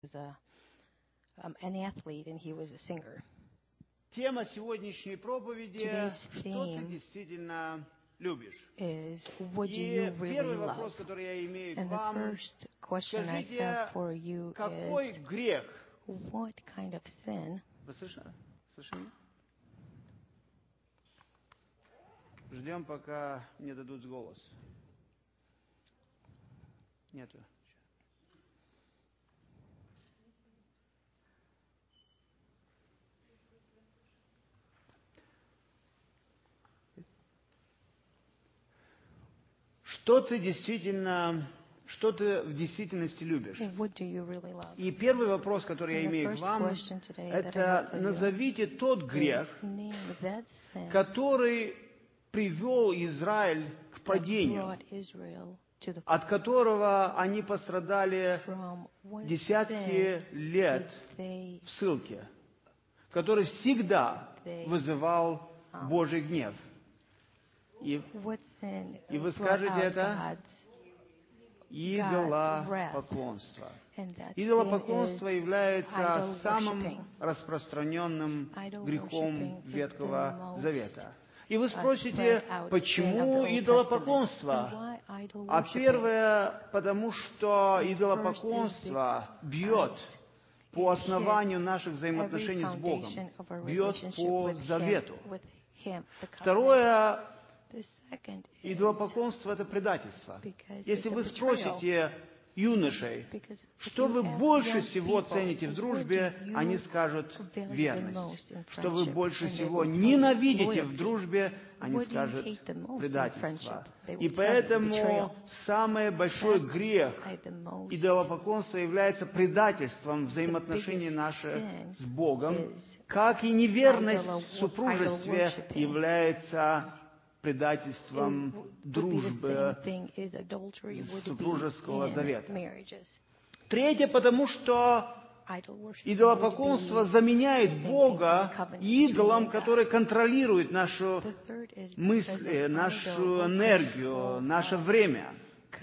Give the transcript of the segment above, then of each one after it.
an athlete and he was a singer. Тема сегодняшней проповеди «Что ты действительно любишь?» И первый вопрос, который я имею к вам, скажите, какой грех? What kind of sin? Вы слышали? Слышали? Ждем, пока мне дадут голос. Нету. Что ты в действительности любишь? И первый вопрос, который я имею к вам, это назовите тот грех, который привел Израиль к падению, от которого они пострадали десятки лет в ссылке, который всегда вызывал Божий гнев. И вы скажете это идолопоклонство. Идолопоклонство является самым распространенным грехом Ветхого Завета. И вы спросите, почему идолопоклонство? А первое, потому что идолопоклонство бьет по основанию наших взаимоотношений с Богом, бьет по завету. Второе, идолопоклонство — это предательство. Если вы спросите юношей, что вы больше всего цените в дружбе, они скажут верность. Что вы больше всего ненавидите в дружбе, они скажут предательство. И поэтому самый большой грех идолопоклонства является предательством взаимоотношений наших с Богом, как и неверность в супружестве является предательством дружбы супружеского завета. Третье, потому что идолопоклонство заменяет Бога идолом, который контролирует нашу мысль, нашу энергию, наше время.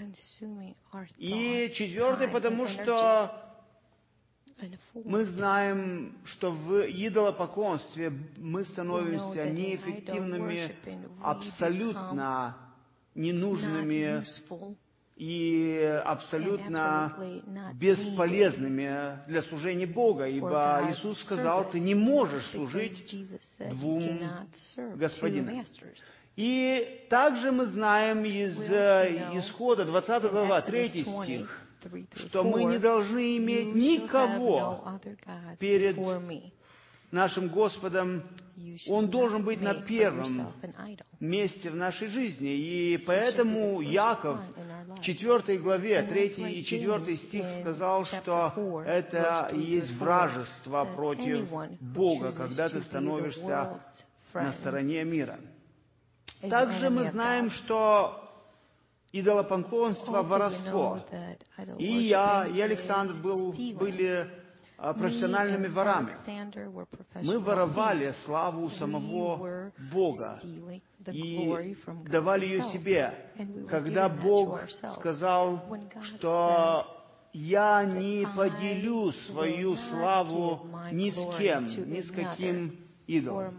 И четвертое, потому что мы знаем, что в идолопоклонстве мы становимся неэффективными, абсолютно ненужными и абсолютно бесполезными для служения Бога, ибо Иисус сказал, ты не можешь служить двум господинам. И также мы знаем из Исхода, 20 глава, 3 стих, что мы не должны иметь никого перед нашим Господом. Он должен быть на первом месте в нашей жизни. И поэтому Яков в 4 главе, 3 и 4 стих сказал, что это и есть вражество против Бога, когда ты становишься на стороне мира. Также мы знаем, что идолопоклонство, воровство. И я, и Александр были профессиональными ворами. Мы воровали славу у самого Бога и давали ее себе. Когда Бог сказал, что я не поделю свою славу ни с кем, ни с каким идолом.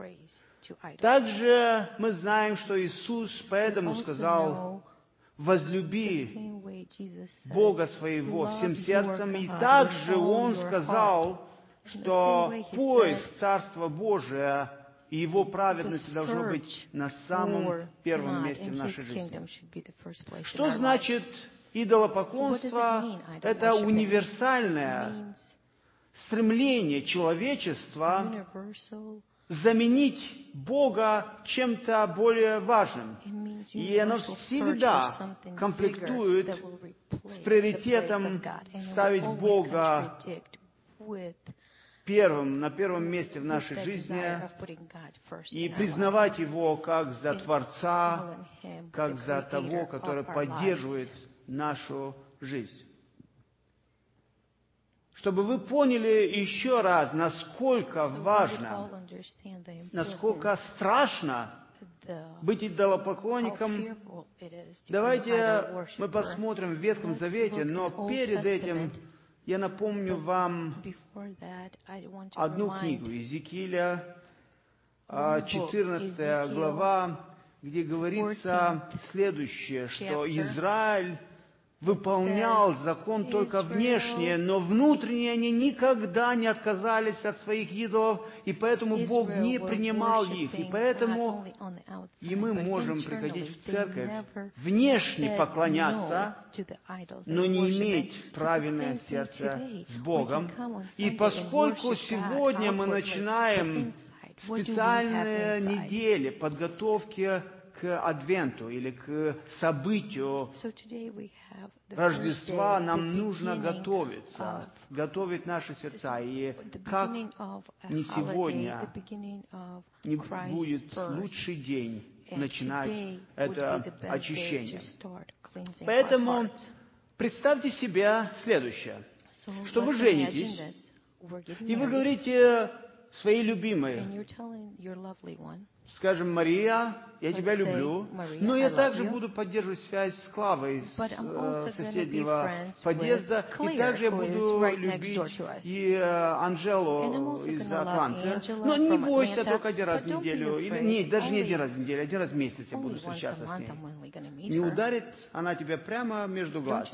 Также мы знаем, что Иисус поэтому сказал, возлюби Бога своего всем сердцем. И также Он сказал, что поиск Царства Божия и Его праведности должно быть на самом первом месте в нашей жизни. Что значит идолопоклонство? Это универсальное стремление человечества заменить Бога чем-то более важным. И оно всегда конфликтует с приоритетом ставить Бога на первом месте в нашей жизни и признавать Его как за Творца, как за того, который поддерживает нашу жизнь. Чтобы вы поняли еще раз, насколько важно, насколько страшно быть идолопоклонником, давайте мы посмотрим в Ветхом Завете, но перед этим я напомню вам одну книгу Иезекииля, 14 глава, где говорится следующее, что Израиль выполнял закон только внешне, но внутренне они никогда не отказались от своих идолов, и поэтому Бог не принимал их. И поэтому и мы можем приходить в церковь, внешне поклоняться, но не иметь правильное сердце с Богом. И поскольку сегодня мы начинаем специальные недели подготовки к Адвенту или к событию Рождества, нам нужно готовиться, готовить наши сердца. И как не сегодня не будет лучший день начинать это очищение. Поэтому представьте себе следующее, что вы женитесь, и вы говорите своей любимой, скажем, Мария, я тебя люблю, но я также буду поддерживать связь с Клавой из соседнего подъезда, и также я буду любить и Анжелу из Атланты. Но не бойся, только один раз в неделю, или нет, даже не один раз в неделю, один раз в месяц я буду встречаться с ней. Не ударит она тебя прямо между глаз.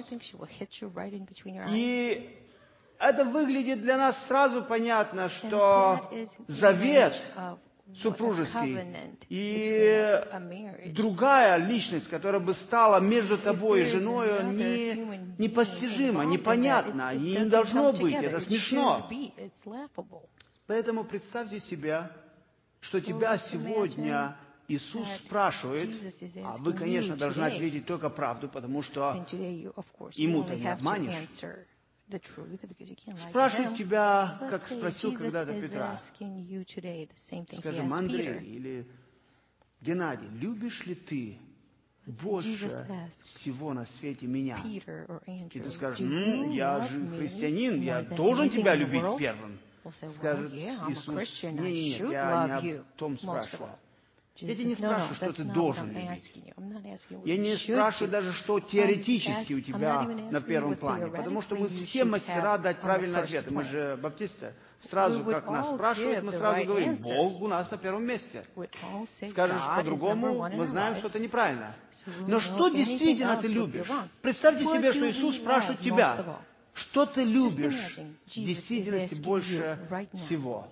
И это выглядит для нас сразу понятно, что завет супружеский и другая личность, которая бы стала между тобой и женой, непостижима, непонятна, и не должно быть, это смешно. Поэтому представьте себе, что тебя сегодня Иисус спрашивает, а вы, конечно, должны ответить только правду, потому что ему-то не обманешь. Спрашивает тебя, как спросил когда-то Петра, скажем, Андрей или Геннадий, любишь ли ты больше всего на свете меня? И ты скажешь, я же христианин, я должен тебя любить первым. Скажет Иисус, нет, я не о том спрашивал. Я тебя не спрашиваю, что ты должен любить. Я не спрашиваю даже, что теоретически у тебя на первом плане, потому что мы все мастера дать правильный ответ. Мы же баптисты. Сразу, как нас спрашивают, мы сразу говорим, Бог у нас на первом месте. Скажешь по-другому, мы знаем, что это неправильно. Но что действительно ты любишь? Представьте себе, что Иисус спрашивает тебя, что ты любишь в действительности больше всего?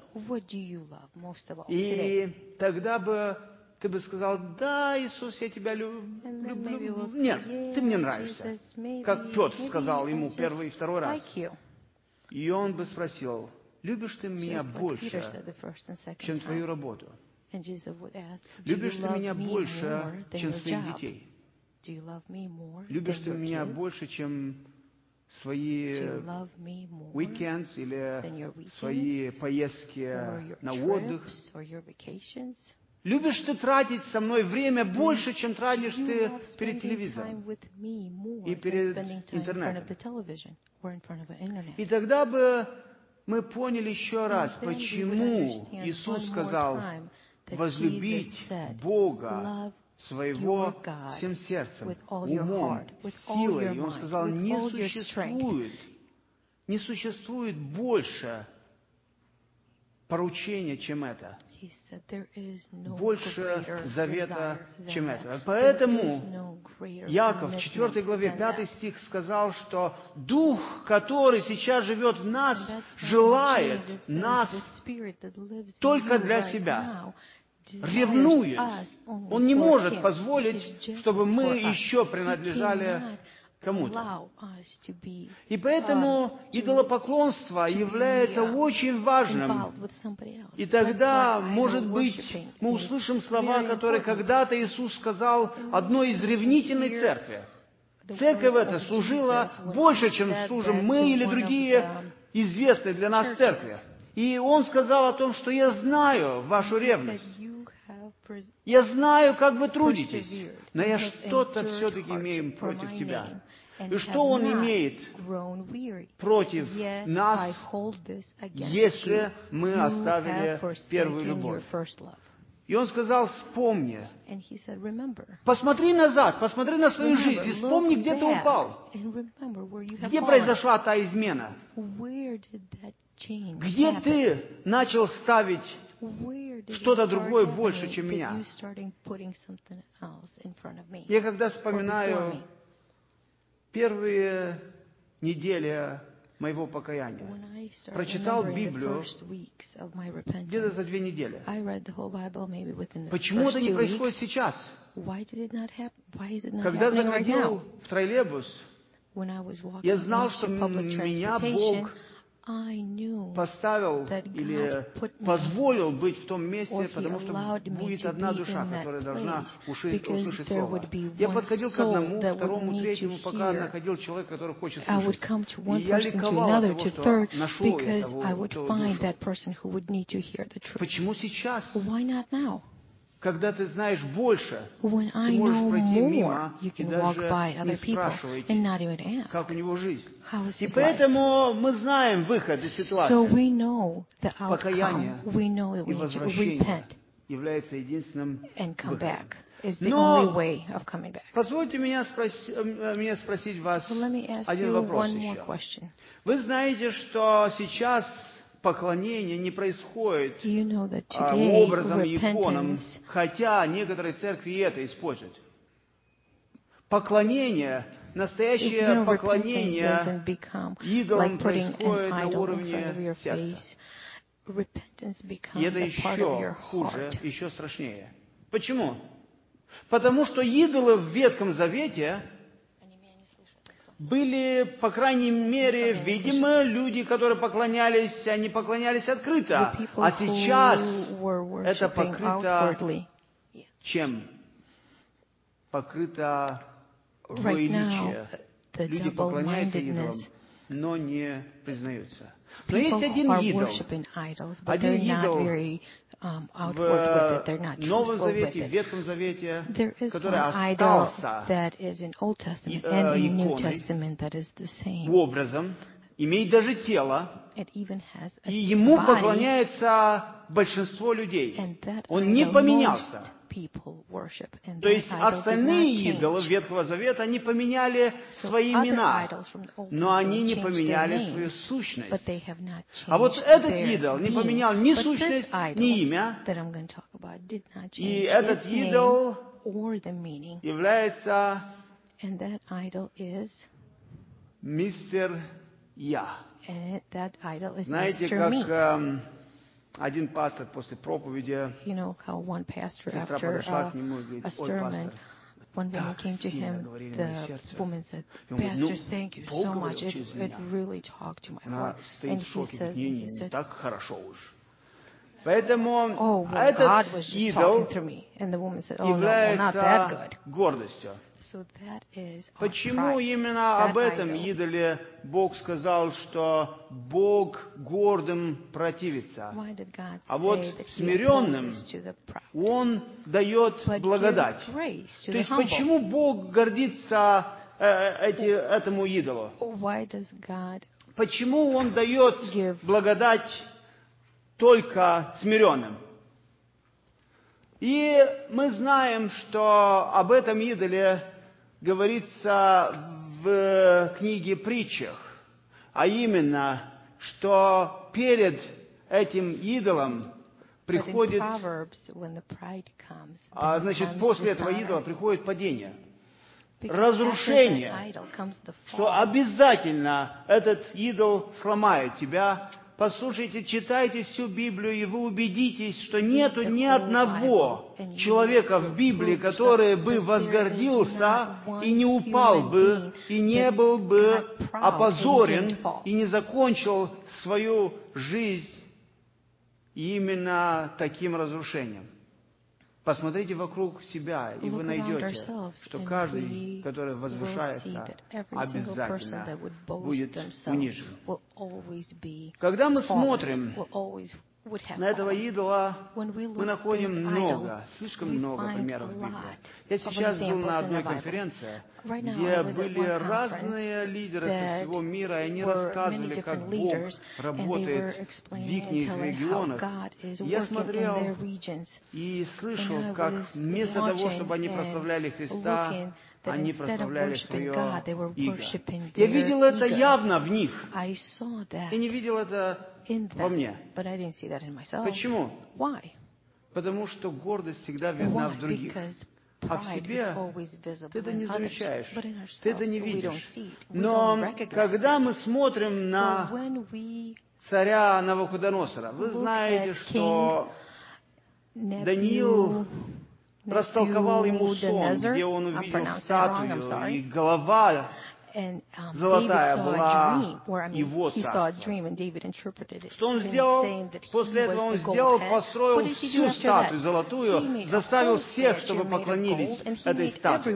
И тогда бы ты бы сказал, да, Иисус, я тебя люблю. Нет, ты мне нравишься. Как Петр сказал ему первый и второй раз. И он бы спросил, любишь ты меня больше, чем твою работу? Любишь ты меня больше, чем своих детей? Любишь ты меня больше, чем свои уикенды или свои поездки на отдых? Любишь ты тратить со мной время больше, чем тратишь ты перед телевизором и перед интернетом? И тогда бы мы поняли еще раз, почему Иисус сказал возлюбить Бога своего всем сердцем, умом, силой. И Он сказал, не существует больше поручения, чем это. Больше завета, чем это. Поэтому Яков в 4 главе 5 стих сказал, что Дух, который сейчас живет в нас, желает нас только для себя, ревнует. Он не может позволить, чтобы мы еще принадлежали кому-то. И поэтому идолопоклонство является очень важным. И тогда, может быть, мы услышим слова, которые когда-то Иисус сказал одной из ревнительной церкви. Церковь эта служила больше, чем служим мы или другие известные для нас церкви. И Он сказал о том, что я знаю вашу ревность. Я знаю, как вы трудитесь, но я что-то все-таки имею против тебя. И что Он имеет против нас, если мы оставили первую любовь? И он сказал, вспомни. And he said, remember. Посмотри назад, посмотри на свою жизнь и вспомни, где ты упал. Где произошла та измена? Где ты начал ставить что-то другое больше, чем меня? Я когда вспоминаю первые недели моего покаяния, прочитал Библию где-то за 2 недели. Почему это не происходит сейчас? Когда заходил в троллейбус, я знал, что меня Бог поставил или позволил быть в том месте, потому что будет одна душа, которая должна услышать Слово. Я подходил к одному, второму, третьему, пока находил человека, который хочет слушать. И я ликовал от того, что нашел эту душу. Почему сейчас? Когда ты знаешь больше, ты можешь пройти мимо и даже не спрашивать, как у него жизнь. И поэтому мы знаем выход из ситуации. Покаяние и возвращение является единственным выходом. Но позвольте меня спросить вас один вопрос еще. Вы знаете, что сейчас поклонение не происходит образом иконам, хотя некоторые церкви это используют. Поклонение, настоящее поклонение идолам происходит на уровне сердца. И это еще хуже, еще страшнее. Почему? Потому что идолы в Ветхом Завете были, по крайней мере, видимо, люди, которые поклонялись, они поклонялись открыто. А сейчас это покрыто чем? Покрыто двоеличие. Люди поклоняются идолам, но не признаются. Но есть один идол в Новом Завете, в Ветхом Завете, который остался иконой, образом, имеет даже тело, и ему поклоняется большинство людей. Он не поменялся. То есть остальные идолы Ветхого Завета, они поменяли свои имена, но они не поменяли свою сущность. А вот этот идол не поменял ни сущность, ни имя, и этот идол является мистер Я. Знаете, как один пастор после проповеди, сестра подошла к нему и говорит, ой, пастор, так сильно говорили мое сердце. И он говорит, Бог говорил через меня. Она стоит в шоке, говорит, не так хорошо уж. Поэтому этот идол является гордостью. Почему именно об этом идоле Бог сказал, что Бог гордым противится, а вот смиренным Он дает благодать? То есть почему Бог гордится этому идолу? Почему Он дает благодать только смиренным? И мы знаем, что об этом идоле говорится в книге «Притчах», а именно, что перед этим идолом приходит, значит, после этого идола приходит падение, разрушение, что обязательно этот идол сломает тебя. Послушайте, читайте всю Библию, и вы убедитесь, что нету ни одного человека в Библии, который бы возгордился и не упал бы, и не был бы опозорен, и не закончил свою жизнь именно таким разрушением. Посмотрите вокруг себя, и вы найдете, что каждый, который возвышается, обязательно будет унижен. Когда мы смотрим на этого идола мы находим много, слишком много примеров в Библии. Я сейчас был на одной конференции, где были разные лидеры со всего мира, и они рассказывали, как Бог работает в их регионах. Я смотрел и слышал, как вместо того, чтобы они прославляли Христа, они прославляли свое иго. Я видел это явно в них. И не видел это во мне. Почему? Потому что гордость всегда видна в других. А в себе ты это не замечаешь, ты это не видишь. Но когда мы смотрим на царя Навуходоносора, вы знаете, что Даниил растолковал ему сон, где он увидел статую, и голова золотая была его царство. Что он сделал? После этого он построил всю статую золотую, заставил всех, чтобы поклонились этой статуе.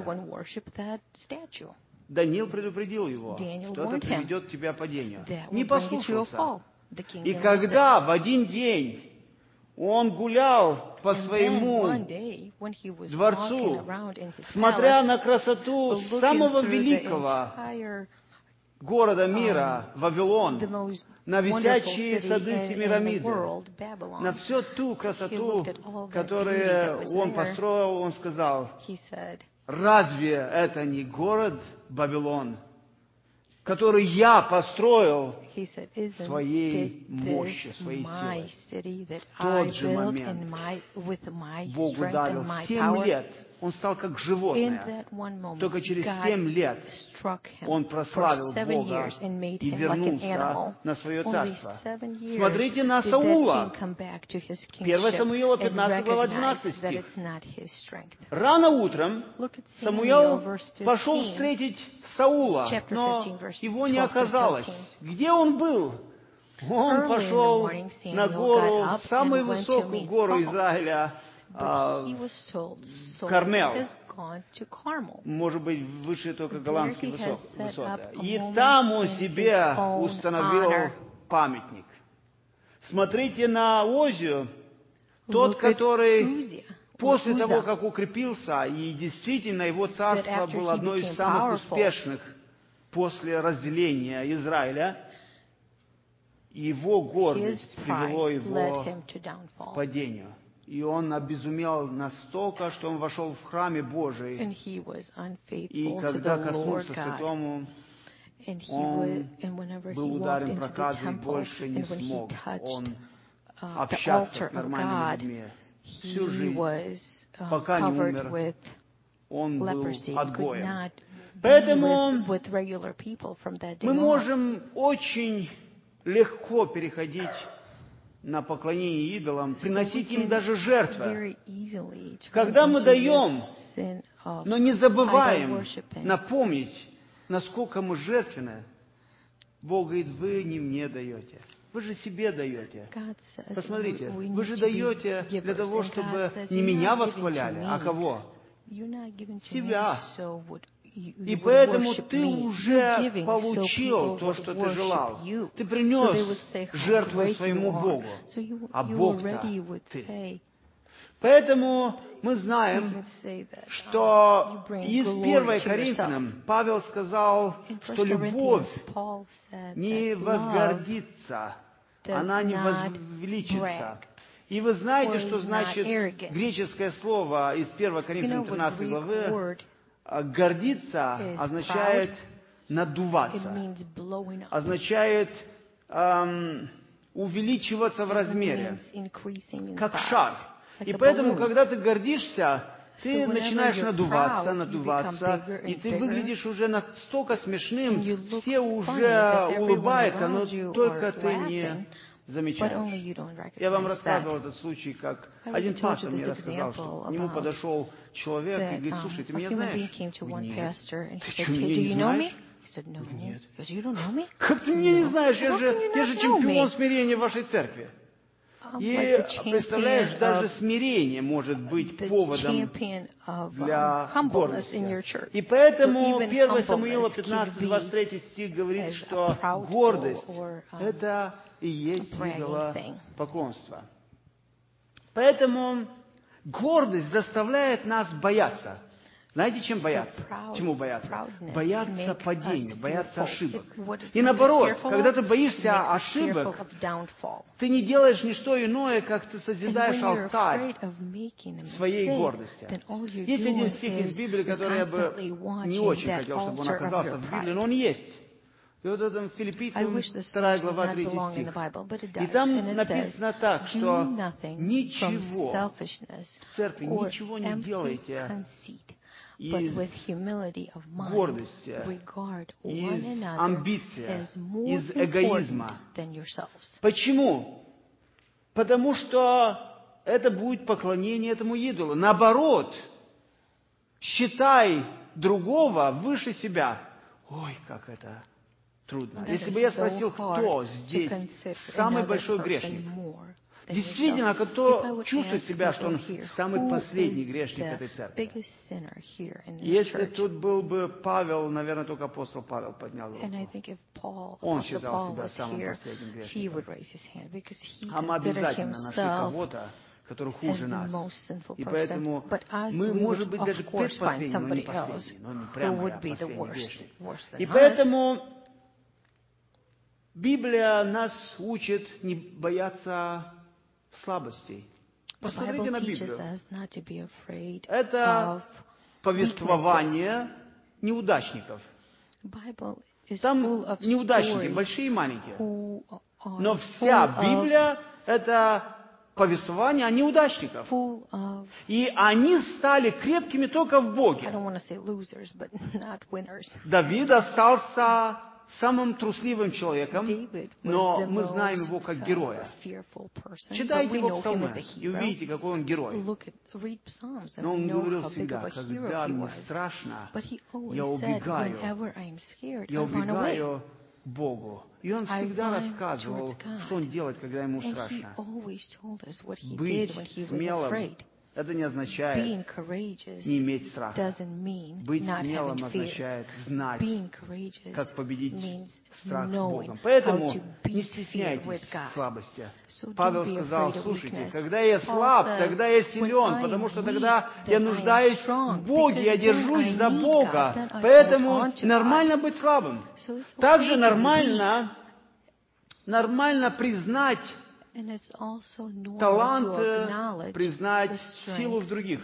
Даниил предупредил его, что это приведет тебя к падению. Не послушался. И когда в один день он гулял по своему дворцу, смотря на красоту самого великого города мира, Вавилон, на висячие сады Семирамиды, на всю ту красоту, которую он построил, он сказал: «Разве это не город Вавилон, который я построил своей мощью, своей силой?» В тот же момент Бог ударил 7 лет. Он стал как животное. Только через 7 лет он прославил Бога и вернулся на свое царство. Смотрите на Саула. 1 Самуила 15 глава 12 стих. Рано утром Самуил пошел встретить Саула, но его не оказалось. Где он был? Он пошел на гору, самую высокую гору Израиля, Кармел. Может быть, выше только голландские высоты. И там он себе установил памятник. Смотрите на Озию, тот, который после того, как укрепился, и действительно его царство было одно из самых успешных после разделения Израиля, его гордость привело его к падению. И он обезумел настолько, что он вошел в храме Божий. И когда коснулся святому, он был ударен проказой и больше не смог он общаться с нормальными людьми. Всю жизнь, пока не умер, он был отгоем. Поэтому мы можем очень легко переходить на поклонение идолам, приносить им даже жертвы. Когда мы даем, но не забываем напомнить, насколько мы жертвенны, Бог говорит: вы не мне даете, вы же себе даете. Посмотрите, вы же даете для того, чтобы не меня восхваляли, а кого? Себя. И поэтому ты уже получил то, что ты желал. Ты принес жертву своему Богу, а Бог-то ты. Поэтому мы знаем, что из 1 Коринфянам Павел сказал, что любовь не возгордится, она не возвеличится. И вы знаете, что значит греческое слово из 1 Коринфянам 13 главы? Гордиться означает надуваться, означает увеличиваться в размере, как шар. И поэтому, когда ты гордишься, ты начинаешь надуваться, и ты выглядишь уже настолько смешным, все уже улыбаются, но только ты не замечаешь. Я вам рассказывал этот случай, как один пастор мне рассказал, что к нему подошел человек и говорит: слушай, ты меня знаешь? Нет. Ты что, меня не знаешь? Нет. Как ты меня не знаешь? Я же чемпион смирения в вашей церкви. И, представляешь, даже смирение может быть поводом для гордости. И поэтому 1 Самуила 15:23 стих говорит, что гордость – это и есть идолопоклонство. Поэтому гордость заставляет нас бояться. Знаете, чем бояться? Чему бояться? Бояться падению, бояться ошибок. И наоборот, когда ты боишься ошибок, ты не делаешь ничто иное, как ты созидаешь алтарь своей гордости. Есть один стих из Библии, который я бы не очень хотел, чтобы он оказался в Библии, но он есть. И вот это Филиппийцам 2 глава 3 стих. И там написано так, что ничего, церкви, ничего не делайте из гордости, из амбиции, из эгоизма. Почему? Потому что это будет поклонение этому идолу. Наоборот, считай другого выше себя. Ой, как это трудно. Если бы я спросил, кто здесь самый большой грешник, действительно, кто чувствует себя, что он самый последний грешник этой церкви? Если тут был бы Павел, наверное, только апостол Павел поднял руку. Он считал себя самым последним грешником. А мы обязательно нашли кого-то, который хуже нас. И поэтому мы, может быть, даже предпоследний, но не последний, но не прямо последний грешник. И поэтому Библия нас учит не бояться слабостей. Посмотрите на Библию. Это повествование неудачников. Там неудачники, большие и маленькие. Но вся Библия — это повествование о неудачниках. И они стали крепкими только в Боге. Давид остался самым трусливым человеком, но мы знаем его как героя. Читайте его псалмы и увидите, какой он герой. Но он говорил всегда, когда мне страшно, я убегаю к Богу. И он всегда рассказывал, что он делает, когда ему страшно. Быть смелым — это не означает не иметь страха. Быть смелым означает знать, как победить страх с Богом. Поэтому не стесняйтесь слабости. Павел сказал, слушайте, когда я слаб, тогда я силен, потому что тогда я нуждаюсь в Боге, я держусь за Бога. Поэтому нормально быть слабым. Также нормально признать талант, признать силу в других.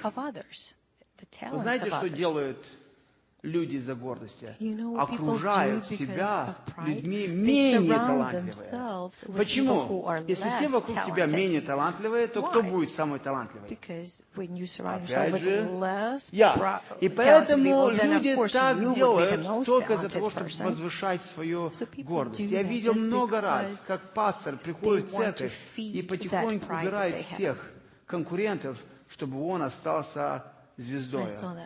Вы знаете, что делают люди из-за гордости? Окружают себя людьми менее талантливыми. Почему? Если все вокруг тебя менее талантливые, то кто будет самый талантливый? Опять же, я. И поэтому люди так делают только из-за того, чтобы возвышать свою гордость. Я видел много раз, как пастор приходит в церковь и потихоньку убирает всех конкурентов, чтобы он остался звездой.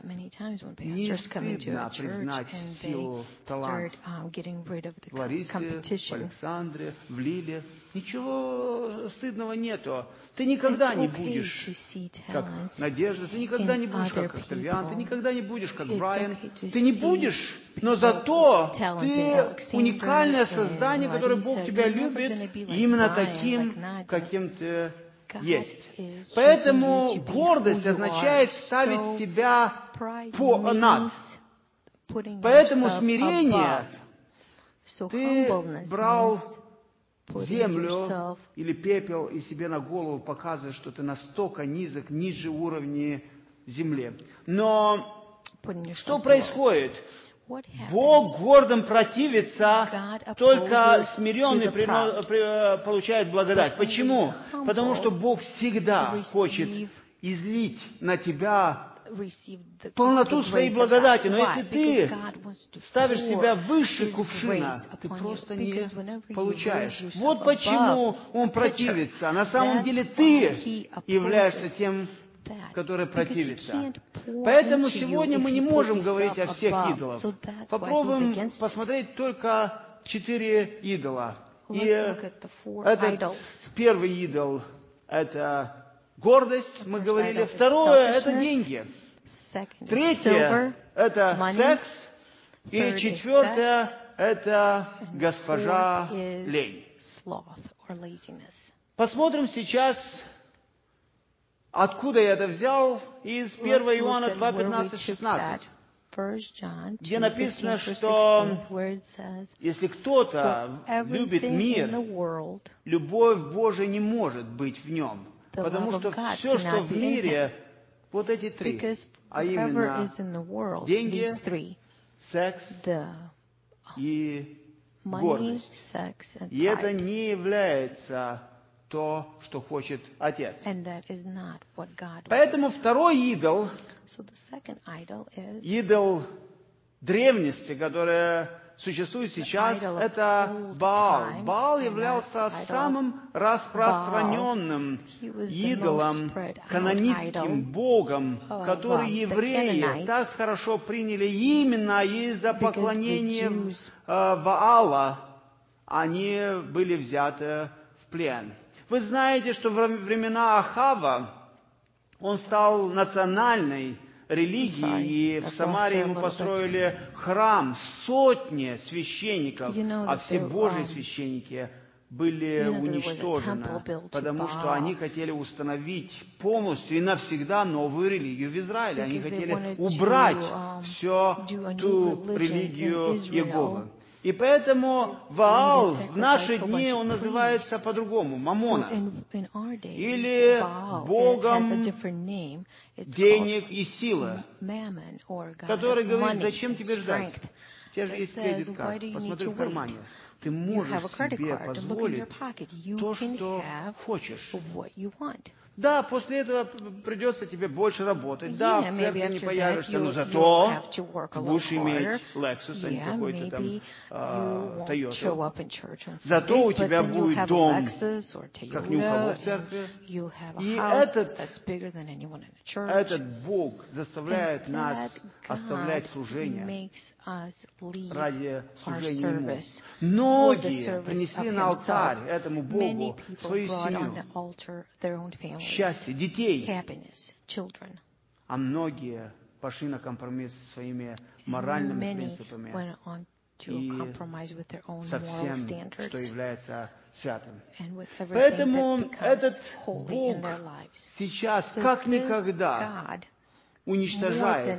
Не стыдно признать силу таланта в Ларисе, в Александре, в Лиле. Ничего стыдного нету. Ты никогда не будешь как Надежда, ты никогда не будешь как Октавиан, ты никогда не будешь как Брайан. Ты не будешь, но зато ты уникальное создание, которое Бог тебя любит, именно таким, каким ты есть. Поэтому гордость означает ставить себя над. Поэтому смирение, ты брал землю или пепел и себе на голову показываешь, что ты настолько низок, ниже уровня земли. Но что происходит? Бог гордым противится, только смиренный получает благодать. Почему? Потому что Бог всегда хочет излить на тебя полноту своей благодати. Но если ты ставишь себя выше кувшина, ты просто не получаешь. Вот почему Он противится. На самом деле ты являешься тем, который противится. Поэтому сегодня мы не можем говорить о всех идолах. Попробуем посмотреть только 4 идола. И этот первый идол это гордость, мы говорили. Второе — это деньги. Третье — это секс. И четвертое — это госпожа лень. Посмотрим сейчас, откуда я это взял, из 1 Иоанна 2, 15-16, где написано, что если кто-то любит мир, любовь Божия не может быть в нем, потому что все, что в мире, вот эти три, а именно деньги, секс и гордость. И это не является то, что хочет Отец. Поэтому второй идол, идол древности, который существует сейчас, это Баал. Баал являлся самым распространенным идолом, каноническим богом, который евреи так хорошо приняли именно из-за поклонения Ваала. Они были взяты в плен. Вы знаете, что во времена Ахава он стал национальной религией, и в Самарии ему построили храм, сотни священников, а все Божьи священники были уничтожены, потому что они хотели установить полностью и навсегда новую религию в Израиле. Они хотели убрать всю ту религию Иеговы. И поэтому Ваал в наши дни он называется по-другому — Мамона, или богом денег и силы, который говорит: зачем тебе ждать? У тебя же есть кредит-карта, посмотри в кармане. Ты можешь себе позволить то, что хочешь. Да, после этого придется тебе больше работать. Да, в церкви не появишься, но зато ты будешь иметь Lexus, а не какой-то там Toyota. Зато у тебя будет дом, как ни у кого в церкви. И этот Бог заставляет нас оставлять служение ради служения Ему. Многие принесли на алтарь этому Богу свою семью, счастье, детей. А многие пошли на компромисс со своими моральными принципами и совсем, что является святым. Поэтому этот Бог сейчас как никогда уничтожает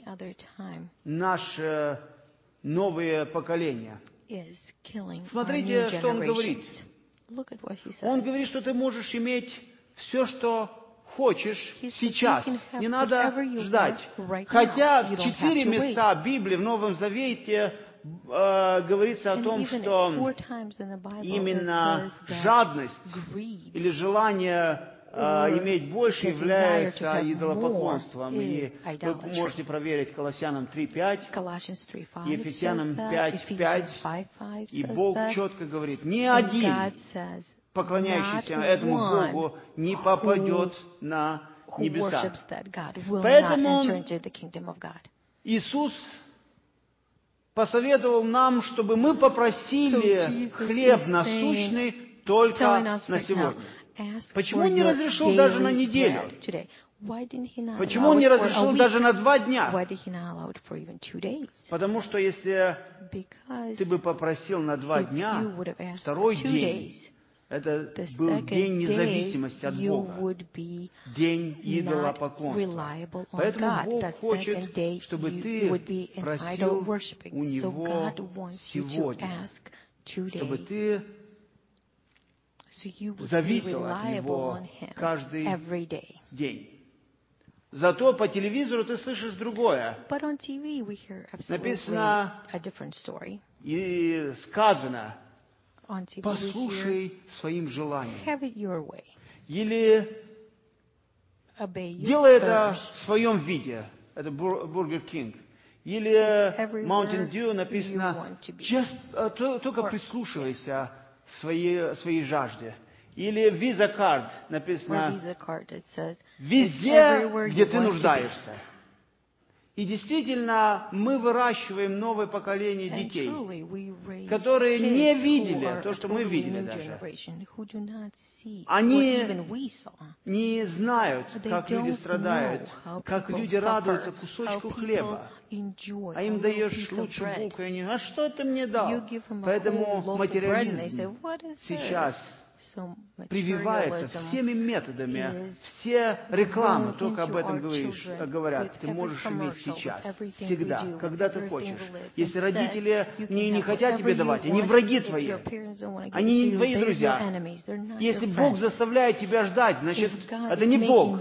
наше новое поколение. Смотрите, что он говорит. Он говорит, что ты можешь иметь все, что хочешь сейчас. Не надо ждать. Хотя в 4 места Библии в Новом Завете говорится о том, что именно жадность или желание иметь больше является идолопоклонством. И вы можете проверить Колоссянам 3:5, Ефесянам 5:5. И Бог четко говорит: ни один поклоняющийся этому Богу не попадет на небеса. Поэтому Иисус посоветовал нам, чтобы мы попросили хлеб насущный только на сегодня. Почему Он не разрешил даже на неделю? Почему Он не разрешил даже на 2 дня? Потому что если ты бы попросил на 2 дня, второй день, это был день независимости от Бога, день идолопоклонства. Поэтому Бог хочет, чтобы ты просил у Него сегодня, чтобы ты зависел от Него каждый день. Зато по телевизору ты слышишь другое. Написано и сказано: послушай своим желаниям. Или делай это в своем виде. Это Burger King. Или Mountain Dew написано: только прислушивайся своей жажде. Или Visa Card написано: везде, где ты нуждаешься. И действительно, мы выращиваем новое поколение детей, которые не видели то, что мы видели даже. Они не знают, как люди страдают, как люди радуются кусочку хлеба. А им даешь лучше булку, и они, а что ты мне дал? Поэтому материализм сейчас прививается всеми методами. Все рекламы только об этом говорят. Ты можешь иметь сейчас, всегда, когда ты хочешь. Если родители не хотят тебе давать, они враги твои. Они не твои друзья. Если Бог заставляет тебя ждать, значит, это не Бог.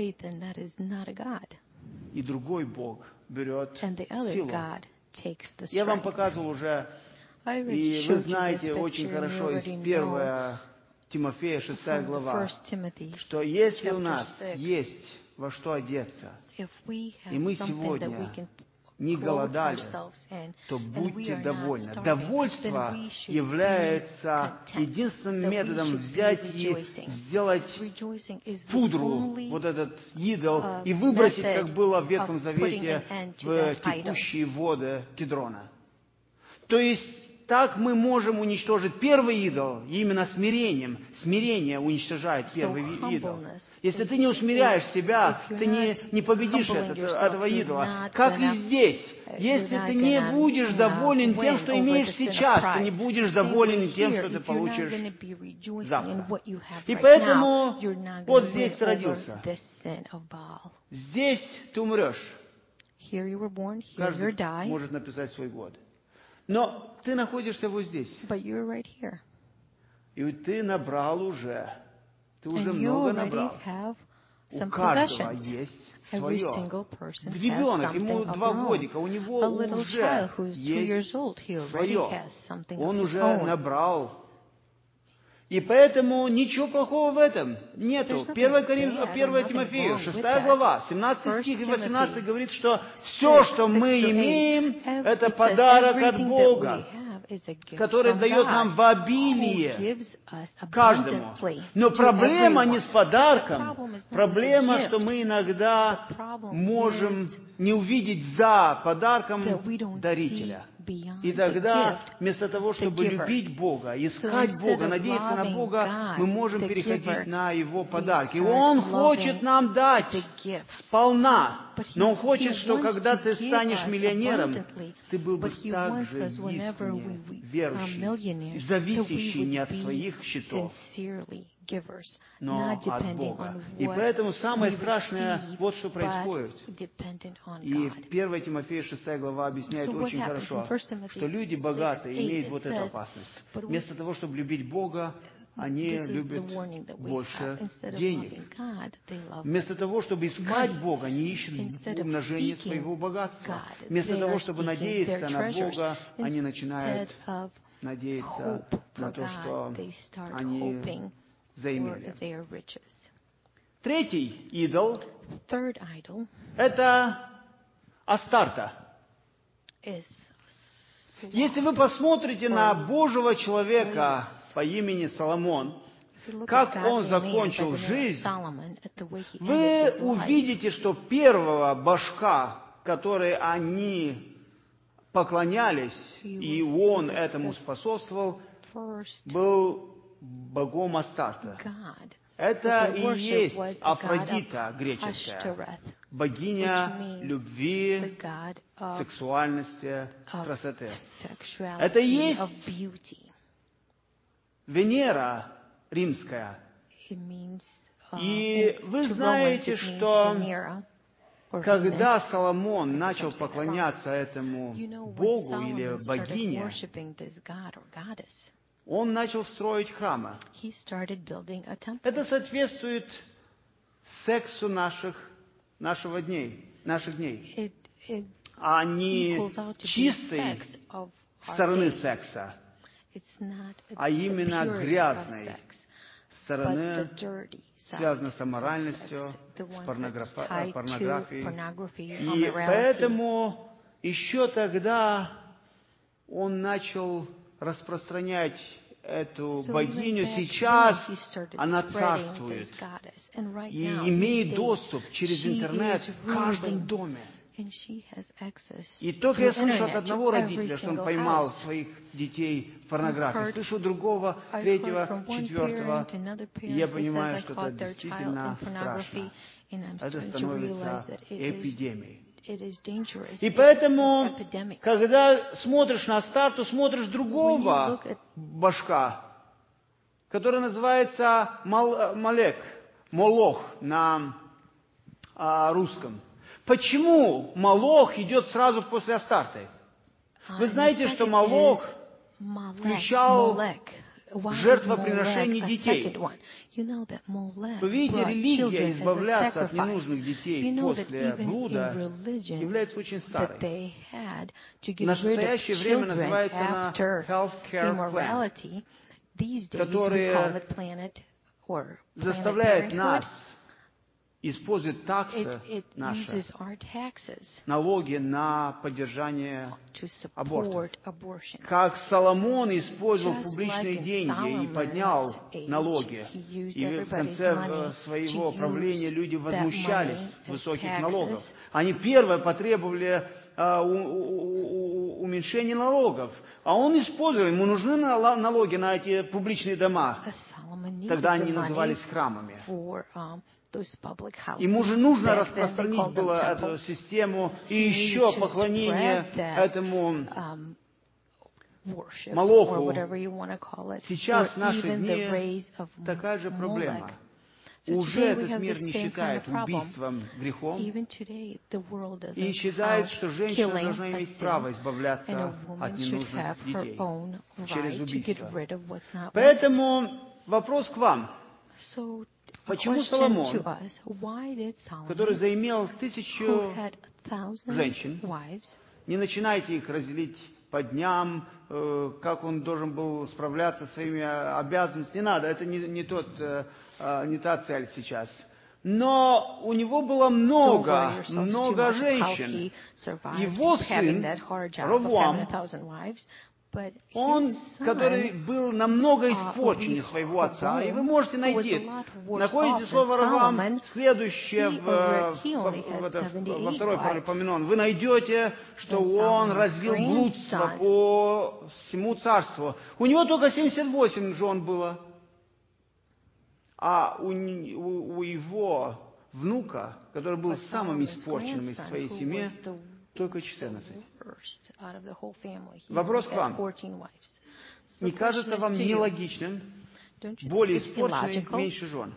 И другой Бог берет силу. Я вам показывал уже, и вы знаете очень хорошо из 1 Тимофея, 6 глава, что если у нас есть во что одеться, и мы сегодня не голодали, то будьте довольны. Довольство является единственным методом взять и сделать пудру, вот этот идол, и выбросить, как было в Ветхом Завете, в текущие воды Кедрона. То есть, так мы можем уничтожить первый идол, и именно смирением. Смирение уничтожает первый идол. Если ты не усмиряешь себя, ты не победишь этого идола. Как и здесь. Если ты не будешь доволен тем, что имеешь сейчас, ты не будешь доволен тем, что ты получишь завтра. И поэтому вот здесь ты родился. Здесь ты умрешь. Каждый может написать свой год. Но ты находишься вот здесь. И ты набрал уже. Ты уже много набрал. У каждого есть свое. Ребенок, ему 2 годика, у него уже есть свое. Он уже набрал. И поэтому ничего плохого в этом нету. 1 Тимофею, 6 глава, 17 стих и 18 говорит, что все, что мы имеем, это подарок от Бога, который дает нам в обилие каждому. Но проблема не с подарком. Проблема, что мы иногда можем не увидеть за подарком дарителя. И тогда, вместо того, чтобы любить Бога, искать Бога, надеяться на Бога, мы можем переходить на Его подарки. Он хочет нам дать сполна, но Он хочет, что когда ты станешь миллионером, ты был бы также искренне верующий, зависящий не от своих счетов, но от Бога. И поэтому самое страшное, вот что происходит. И 1 Тимофея 6 глава объясняет очень хорошо, что люди богатые имеют вот эту опасность. Вместо того, чтобы любить Бога, они любят больше денег. Вместо того, чтобы искать Бога, они ищут умножение своего богатства. Вместо того, чтобы надеяться на Бога, они начинают надеяться на то, что они заимели. Третий идол — это Астарта. Если вы посмотрите на Божьего человека по имени Соломон, как он закончил жизнь, вы увидите, что первого божка, который они поклонялись, и он этому способствовал, был богом Астарта. Это и есть Афродита греческая, богиня любви, сексуальности, красоты. Это и есть Венера римская. И вы знаете, что когда Соломон начал поклоняться этому богу или богине, он начал строить храмы. Это соответствует сексу наших дней, а не чистой стороны секса, а именно грязной стороны, связанной с аморальностью, с порнографией. И поэтому еще тогда он начал распространять эту богиню. Сейчас она царствует и имеет доступ через интернет в каждом доме. И только я слышу от одного родителя, что он поймал своих детей в порнографии, слышу другого, третьего, четвертого, и я понимаю, что это действительно страшно. Это становится эпидемией. И поэтому, когда смотришь на Астар, то смотришь другого божка, который называется Молох на русском. Почему Молох идет сразу после Астарты? Вы знаете, что Молох включал жертвоприношение детей. Вы видите, религия избавляться от ненужных детей после блуда является очень старой. В настоящее время называется она Healthcare Plan, который заставляет нас использовать таксы наши, налоги на поддержание абортов. Как Соломон использовал публичные деньги и поднял налоги. И в конце своего правления люди возмущались высоких налогов. Они первое потребовали уменьшения налогов. А он использовал, ему нужны налоги на эти публичные дома. Тогда они назывались храмами. Ему же нужно распространить было эту систему и еще поклонение этому Молоху. Сейчас в наши дни такая же проблема. Уже этот мир не считает убийством грехом и считает, что женщина должна иметь право избавляться от ненужных детей через убийство. Поэтому вопрос к вам. Почему Соломон, который заимел 1000 женщин, не начинайте их разделить по дням, как он должен был справляться со своими обязанностями, не надо, это не та цель сейчас. Но у него было много женщин. Его сын, Ровоам, он, который был намного испорченнее своего отца, и вы можете найти, находите слово Ровоам, следующее во второй Паралипоменон, вы найдете, что он развил блудство по всему царству. У него только 78 жен было, а у его внука, который был самым испорченным из своей семьи, только 14. Вопрос к вам. Не кажется вам нелогичным более испорченный, меньше жен?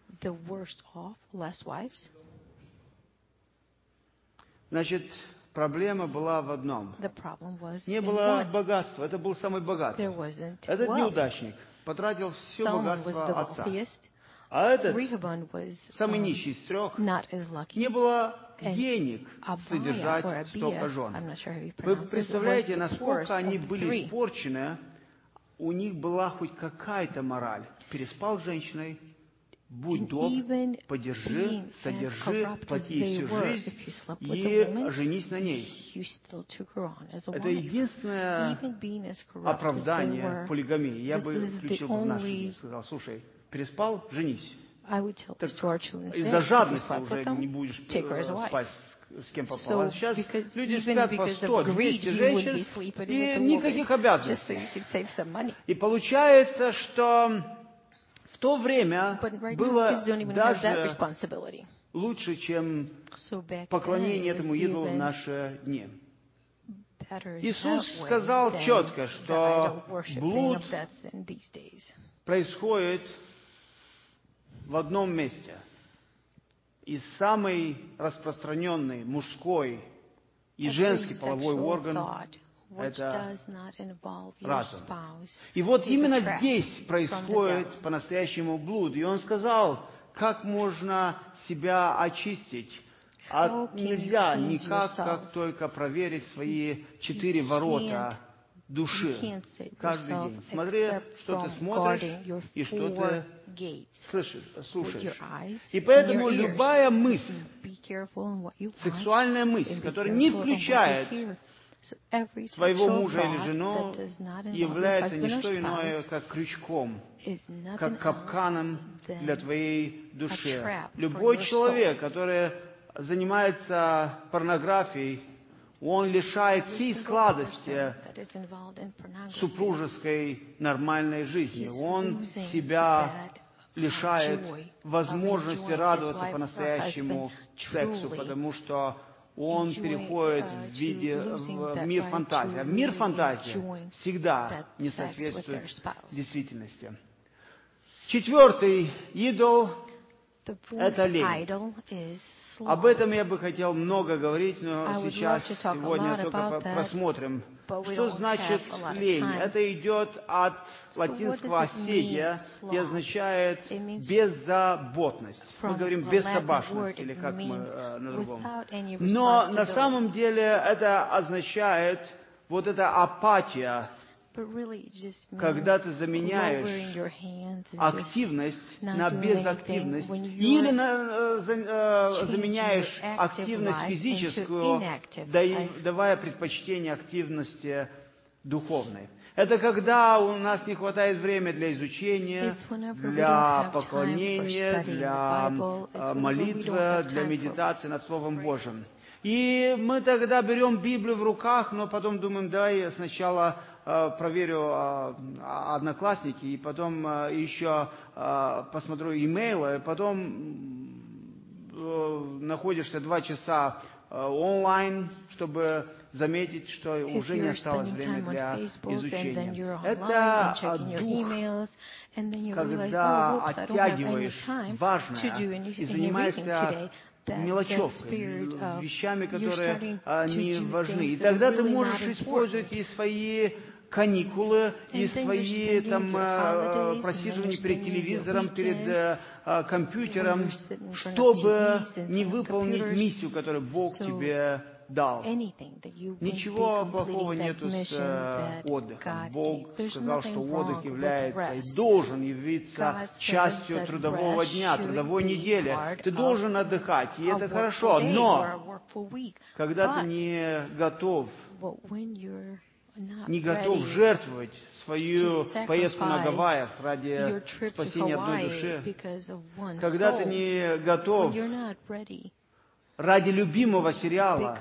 Значит, проблема была в одном. Не было богатства. Это был самый богатый. Этот неудачник потратил все богатство отца. А этот, самый нищий из трех, не было денег содержать столько жен. Вы представляете, насколько они были испорчены, у них была хоть какая-то мораль. Переспал с женщиной, будь добр, подержи, содержи, плати ей всю жизнь и женись на ней. Это единственное оправдание полигамии. Я бы включил в наши дни, сказал, слушай, переспал, женись. Так из-за жадности уже не будешь спать с кем попало. Сейчас люди спят по 100-200 женщин и никаких обязанностей. И получается, что в то время было даже лучше, чем поклонение этому идолу в наши дни. Иисус сказал четко, что блуд происходит в одном месте. И самый распространенный мужской и женский половой орган – это разум. И вот именно здесь происходит по-настоящему блуд. И он сказал, как можно себя очистить. Нельзя никак, как только проверить свои 4 ворота души каждый день. Смотри, что ты смотришь и что ты слушаешь. И поэтому любая мысль, сексуальная мысль, которая не включает своего мужа или жену, является не что иное, как крючком, как капканом для твоей души. Любой человек, который занимается порнографией, он лишает всей сладости супружеской нормальной жизни. Он себя лишает возможности радоваться по-настоящему сексу, потому что он переходит в мир фантазии. А мир фантазии всегда не соответствует действительности. Четвертый идол — это лень. Об этом я бы хотел много говорить, но сегодня только просмотрим. Что значит лень? Это идет от латинского «asedia» и означает беззаботность. Мы говорим «бесшабашность», или как мы на другом. Но на самом деле это означает вот эта апатия, когда ты заменяешь активность на безактивность, или заменяешь активность физическую, давая предпочтение активности духовной. Это когда у нас не хватает времени для изучения, для поклонения, для молитвы, для медитации над Словом Божьим. И мы тогда берем Библию в руках, но потом думаем, давай сначала проверю Одноклассники, и потом еще посмотрю имейлы, и потом находишься 2 часа онлайн, чтобы заметить, что уже не осталось времени для изучения. Это дух, когда оттягиваешь важное и занимаешься мелочевкой, вещами, которые не важны. И тогда ты можешь использовать и свои каникулы, и свои просиживания перед телевизором, перед компьютером, чтобы не выполнить миссию, которую Бог тебе дал. Ничего плохого нету с отдыхом. Бог сказал, что отдых является и должен явиться частью трудового дня, трудовой недели. Ты должен отдыхать, и это хорошо. Но когда ты не готов жертвовать свою поездку на Гавайях ради спасения одной души, когда ты не готов ради любимого сериала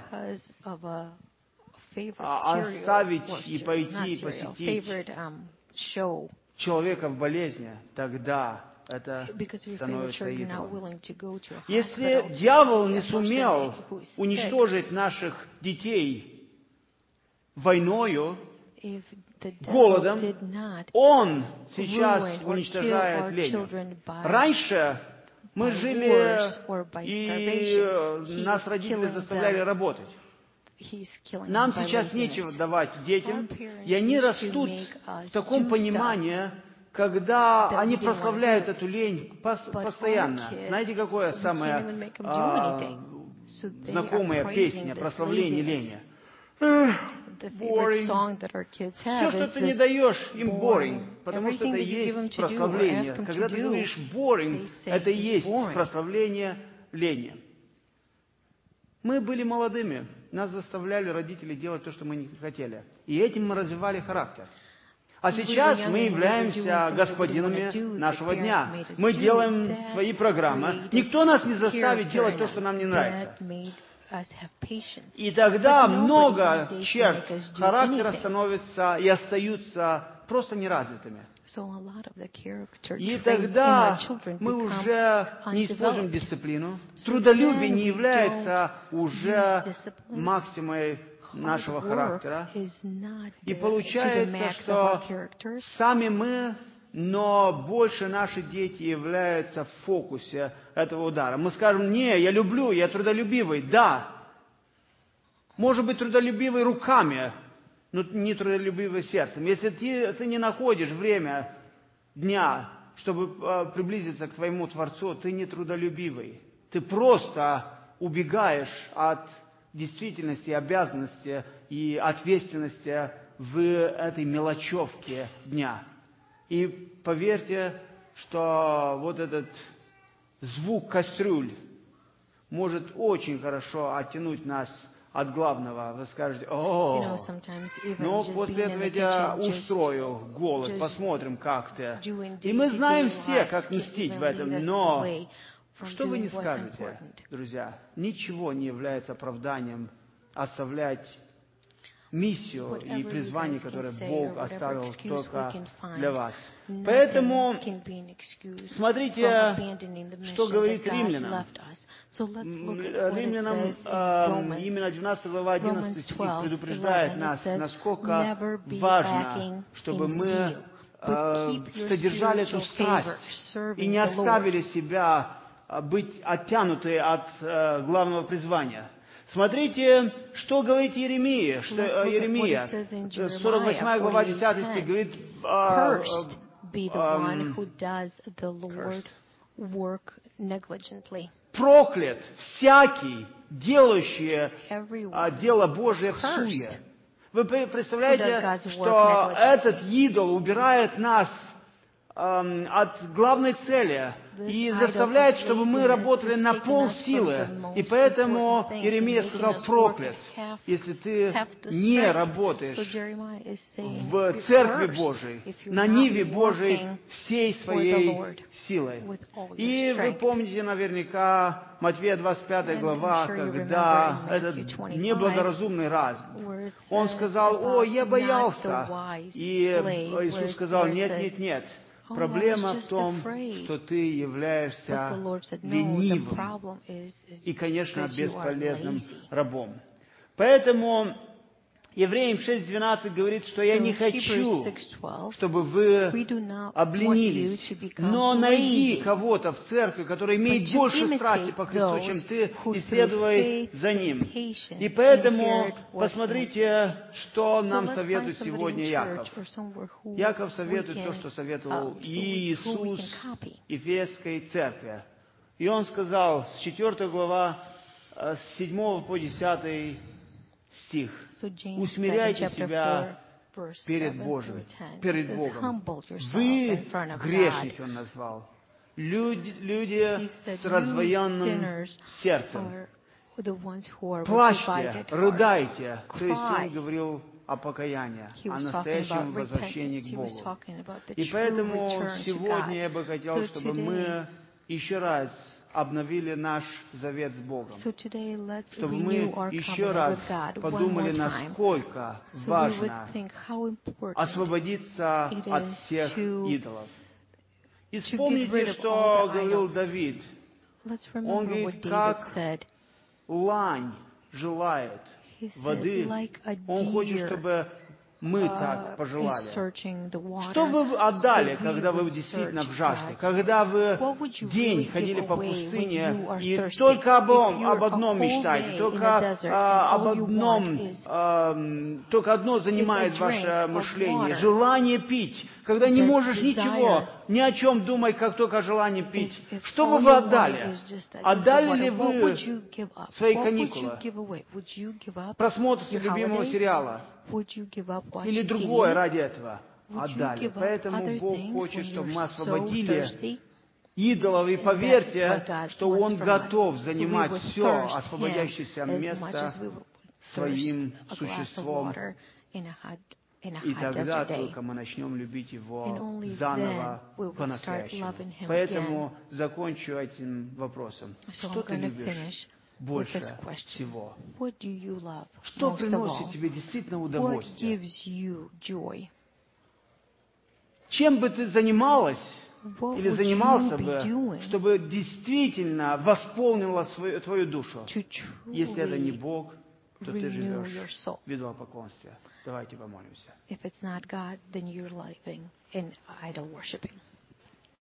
оставить и пойти посетить человека в болезни, тогда это становится идолом. Если дьявол не сумел уничтожить наших детей войною, голодом, он сейчас уничтожает ленью. Раньше мы жили, и нас родители заставляли работать. Нам сейчас нечего давать детям, и они растут в таком понимании, когда они прославляют эту лень постоянно. Знаете, какое самая знакомая песня прославление лени? Boring. Все, что ты не даешь, им boring, потому что это и есть прославление. Когда ты говоришь boring, это и есть прославление лени. Мы были молодыми, нас заставляли родители делать то, что мы не хотели. И этим мы развивали характер. А сейчас мы являемся господинами нашего дня. Мы делаем свои программы. Никто нас не заставит делать то, что нам не нравится. И тогда много черт характера становятся и остаются просто неразвитыми. И тогда мы уже не используем дисциплину. Трудолюбие не является уже максимой нашего характера. И получается, что сами мы, но больше наши дети являются в фокусе этого удара. Мы скажем, не, я люблю, я трудолюбивый. Да, может быть трудолюбивый руками, но не трудолюбивый сердцем. Если ты не находишь время дня, чтобы приблизиться к твоему Творцу, ты не трудолюбивый. Ты просто убегаешь от действительности, обязанности и ответственности в этой мелочевке дня. И поверьте, что вот этот звук кастрюль может очень хорошо оттянуть нас от главного. Вы скажете, ну после этого я тебя устрою голод, посмотрим, как ты. И мы знаем все, как мстить в этом, но Что вы не скажете, друзья? Ничего не является оправданием оставлять миссию и призвание, которое Бог оставил только для вас. Поэтому смотрите, что говорит Римлянам. Римлянам именно 12 глава 11 стих предупреждает нас, насколько важно, чтобы мы содержали эту страсть и не оставили себя быть оттянуты от главного призвания. Смотрите, что говорит Иеремия. Иеремия, 48 глава 10 стих, говорит, проклят всякий, делающий дело Божие в суе. Вы представляете, что этот идол убирает нас от главной цели и заставляет, чтобы мы работали на полсилы. И поэтому Иеремия сказал: проклят, если ты не работаешь в Церкви Божией, на ниве Божией всей своей силой. И вы помните наверняка Матфея 25 глава, когда этот неблагоразумный разум, он сказал: «О, я боялся». И Иисус сказал: «Нет, нет, нет. Проблема в том, что ты являешься ленивым и, конечно, бесполезным рабом». Поэтому Евреям 6:12 говорит, что я не хочу, чтобы вы обленились, но найди кого-то в церкви, который имеет больше страсти по Христу, чем ты, и следуй за ним. И поэтому посмотрите, что нам советует сегодня Яков. Яков советует то, что советовал Иисус Ефесской церкви. И он сказал, с 4 глава, с 7 по 10 стих: «Усмиряйте себя перед Богом. Вы грешники», он назвал, люди с раздвоенным сердцем. Плачьте, рыдайте. То есть он говорил о покаянии, о настоящем возвращении к Богу. И поэтому сегодня я бы хотел, чтобы мы еще раз обновили наш завет с Богом, чтобы мы еще раз подумали, насколько важно освободиться от всех идолов. И вспомните, что говорил Давид. Он говорит, как лань желает воды, он хочет, чтобы мы так пожелали. Что вы отдали, когда вы действительно в жажде? Когда вы день ходили по пустыне и только об одном мечтаете, только одно занимает ваше мышление — желание пить. Когда не можешь ничего, ни о чем думать, как только о желании пить. Что бы вы отдали? Отдали ли вы свои каникулы? Просмотр любимого сериала? Или другое ради этого? Отдали. Поэтому Бог хочет, чтобы мы освободили идолов. И поверьте, что Он готов занимать все освободящееся место своим существом. И тогда только мы начнем любить Его заново, по-настоящему. Поэтому закончу этим вопросом. Что ты любишь больше всего? Что приносит тебе действительно удовольствие? Чем бы ты занималась или занимался бы, чтобы действительно восполнила твою душу? Если это не Бог, то ты живешь в идолопоклонстве. Давайте помолимся.